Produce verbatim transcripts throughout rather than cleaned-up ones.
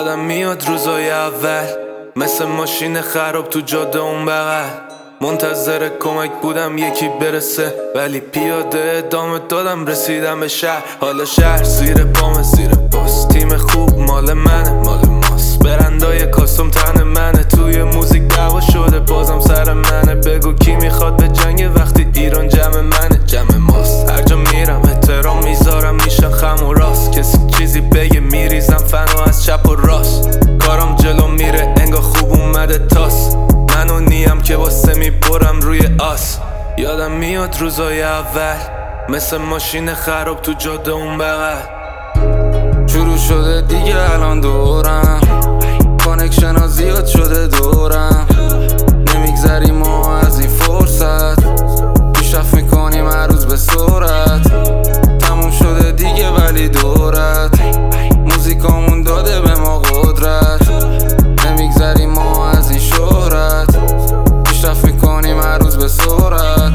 یادم میاد روزای اول مثل ماشین خراب تو جاده اون بغل منتظر کمک بودم یکی برسه، ولی پیاده ادامه دادم رسیدم به شهر. حالا شهر زیر پامه، زیر پاس تیم خوب مال منه، مال ماست. برندای کاستوم تن منه، توی موزیک دعوا شده بازم سر منه. بگو کی میخواد به جنگ وقتی ایران جمع منه، جمع ماست. هر جا میرم احترام میذارم، میشن خم و راست. کسی چیزی بگه میریزم فنو از چپ و راست. کارم جلو میره انگار خوب اومده تاس. منو نیم که واسه میبرم روی آس. یادم میاد روزای اول مثل ماشین خراب تو جاده اون بغل. شروع شده دیگه الان دورم، کانکشن ها زیاد شده دورم. نمیگذریم ما از این فرصت، پیشرفت میکنیم هر روز به سرعت. تموم شده دیگه ولی دورت، موزیکامون داده به ما قدرت. نمیگذریم ما از این شهرت، پیشرفت میکنیم هر روز به سرعت.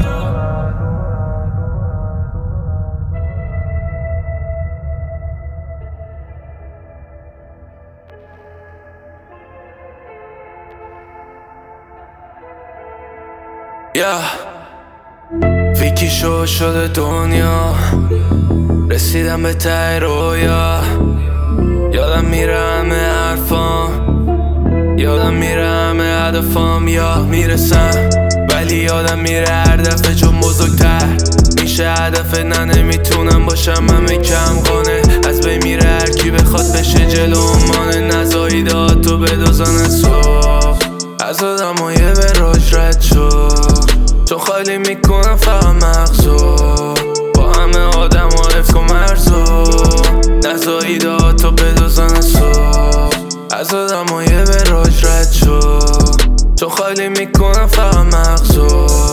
یا ویکی شو شده دنیا، رسیدم به ته رویا. یادم میره همه حرفام، یادم میره همه هدفام. یا میرسم ولی یادم میره هر دفعه چون بزرگتر میشه هدف. نه نمیتونم باشم همه کم قانه، از بین میره هر کی بخواد بشه جلو مانه. نزایید تو بدازن صبح از آدمای به راج رد شد، چون خالی میکنم فقط مغزو با همه آدم و افت و مرزو. نزایید تو بدازن صبح از آدمای به راج رد شد، چون خالی میکنم فقط مغزو